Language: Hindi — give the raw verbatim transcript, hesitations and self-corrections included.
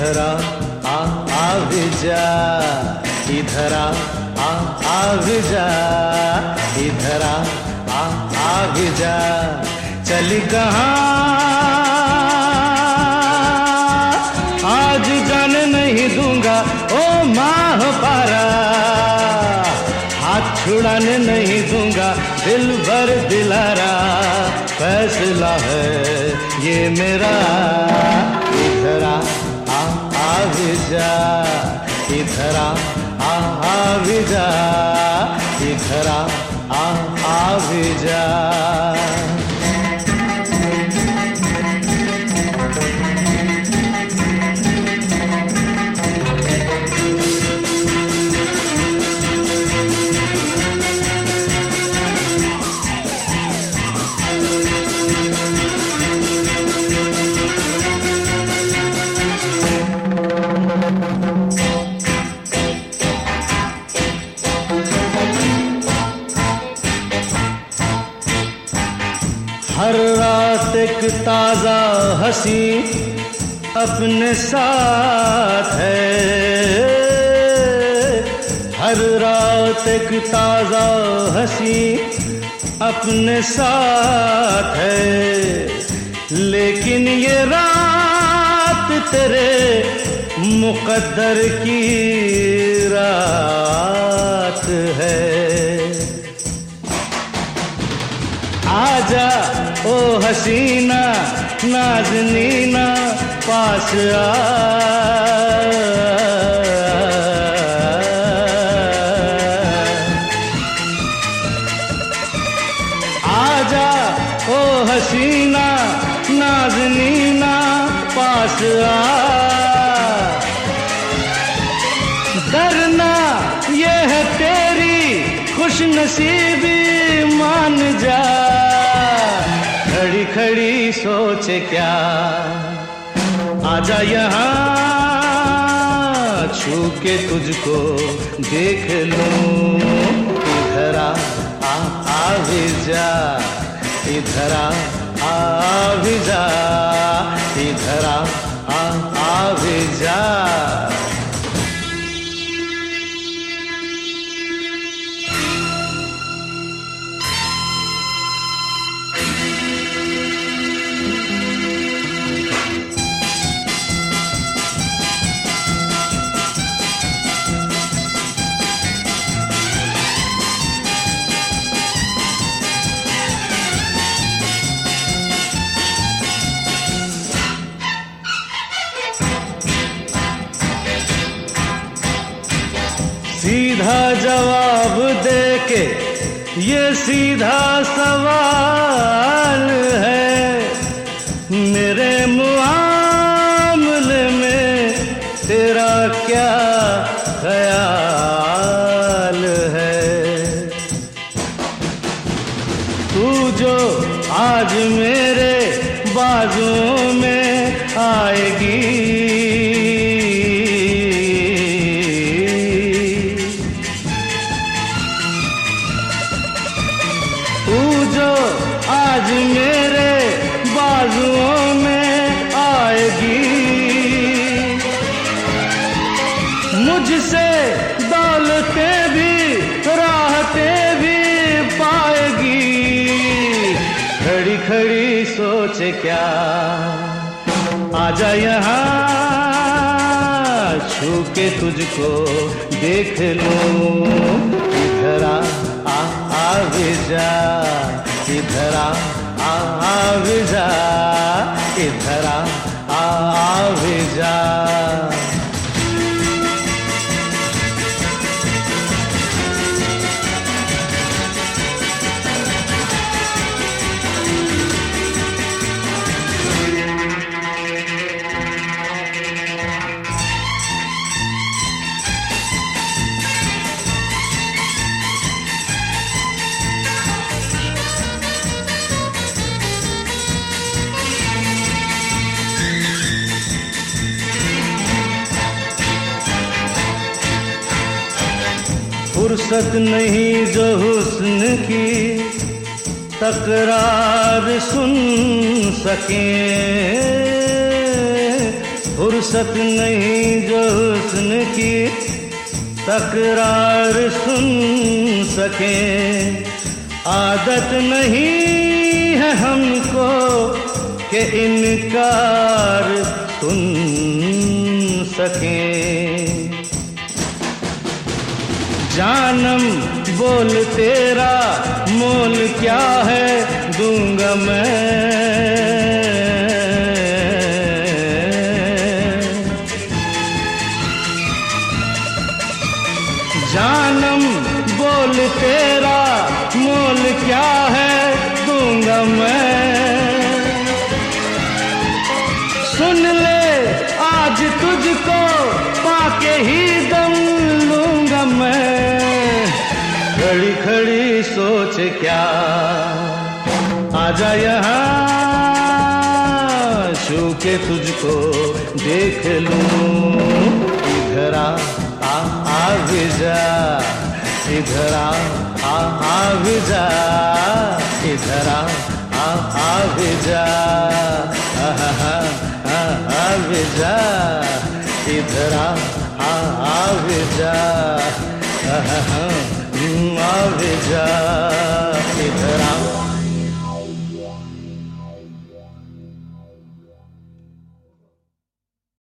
इधर आ आ आ भी जा, इधर आ आ आ भी जा, इधर आ आ आ भी जा। चली कहाँ आज जाने नहीं दूंगा ओ माह पारा, हाथ छुड़ाने नहीं दूंगा दिल भर दिलारा, फैसला है ये मेरा। इधर आ आ आ भी जा, इधर आ आ आ भी जा, इधर आ आ आ भी जा। हर रात एक ताजा हंसी अपने साथ है, हर रात एक ताजा हंसी अपने साथ है, लेकिन ये रात तेरे मुकद्दर की रात है। आजा ओ हसीना नाज़नीना पास आ, आजा ओ हसीना नाज़नीना पास आ। डरना ये है तेरी खुशनसीबी मान जा, खड़ी खड़ी सोचे क्या आजा यहाँ छू के तुझको देख लूं। इधर आ आ आ भी जा, इधर आ आ भी जा, इधर आ आ आ भी जा। सीधा जवाब दे के ये सीधा सवाल है, मेरे मुआमले में तेरा क्या ख्याल है। तू जो आज मेरे बाजुओं में आएगी, आज मेरे बाजुओं में आएगी, मुझसे दौलतें भी राहतें भी पाएगी। खड़ी खड़ी सोचे क्या आजा यहाँ छू के तुझको देख लूं। इधर आ आ आ भी जा, इधर आ आ आ भी जा, इधर आ आ आ भी जा। फुर्सत नहीं जो हुस्न की तकरार सुन सके, फुर्सत नहीं जो हुस्न की तकरार सुन सके, आदत नहीं है हमको कि इनकार सुन सके। जानम बोल तेरा मोल क्या है दूंगा मैं, जानम बोल तेरा मोल क्या है दूंगा मैं। सुन ले आज तुझको पाके ही दम लूंगा मैं। खड़ी खड़ी सोच क्या आजा यहाँ, छू के तुझको देख लूं। इधर आ आ आ भी जा, इधर आ आ आ भी जा, इधर आ आ आ भी जा, आ आ आ आ भी जा, इधर आ आ आ भी जा, आ आ आ भी जा, इधर आ